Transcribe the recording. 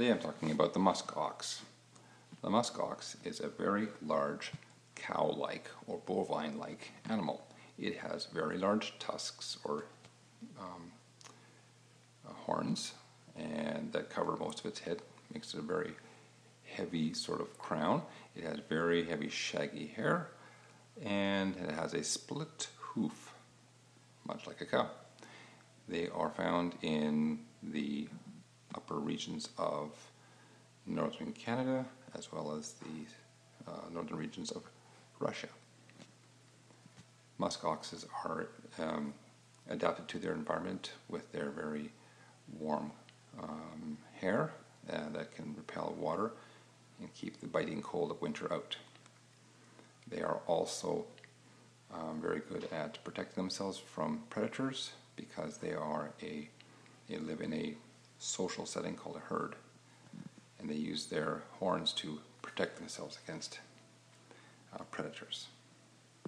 Today I'm talking about the musk ox. The musk ox is a very large cow-like or bovine-like animal. It has very large tusks or horns and that cover most of its head, makes it a very heavy sort of crown. It has very heavy shaggy hair and it has a split hoof, much like a cow. They are found in the upper regions of northern Canada as well as the northern regions of Russia. Musk oxes are adapted to their environment with their very warm hair that can repel water and keep the biting cold of winter out. They are also very good at protecting themselves from predators because they live in a social setting called a herd, and they use their horns to protect themselves against predators.